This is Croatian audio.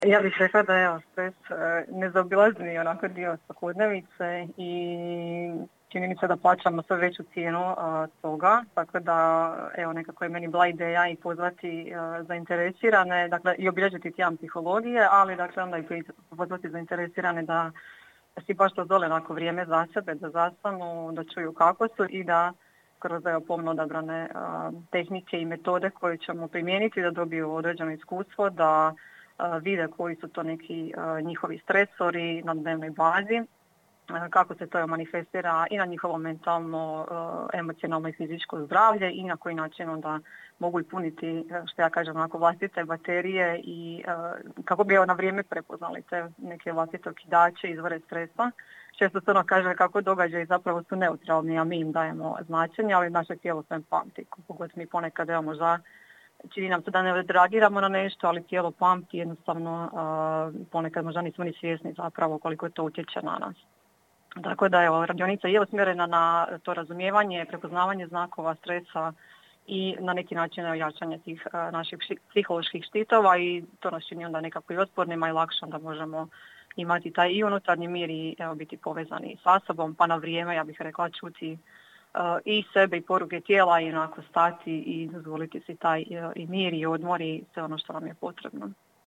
Ja bih rekla da je stres nezaobilazni onako dio svakodnevice i čini mi se da plaćamo sve veću cijenu toga, tako da evo nekako je meni bila ideja i pozvati zainteresirane, dakle i obilježiti tjedan psihologije, ali dakle onda i pozvati zainteresirane da si baš dozvole onako vrijeme za sebe, da zastanu, da čuju kako su i da kroz pomno odabrane tehnike i metode koje ćemo primijeniti da dobiju određeno iskustvo, da vide koji su to neki njihovi stresori na dnevnoj bazi, kako se to manifestira i na njihovo mentalno, emocionalno i fizičko zdravlje i na koji način onda mogu i puniti, što ja kažem, onako vlastite baterije i kako bi na vrijeme prepoznali te neke vlastite okidače, izvore stresa. Često se kaže kako događaji zapravo su neutralni, a mi im dajemo značenje, ali naše tijelo sve pamti. Koliko mi ponekad možda čini nam se da ne reagiramo na nešto, ali tijelo pamti jednostavno, ponekad možda nismo ni svjesni zapravo koliko to utječe na nas. Tako da radionica je usmjerena na to razumijevanje, prepoznavanje znakova stresa i na neki način jačanje tih naših psiholoških štitova i to nas čini onda nekako i otpornima i lakše da možemo imati taj i unutarnji mir i biti povezani sa sobom, pa na vrijeme, ja bih rekla, čuti i sebe i poruke tijela i onako stati i dozvoliti si taj i mir i odmor i sve ono što nam je potrebno.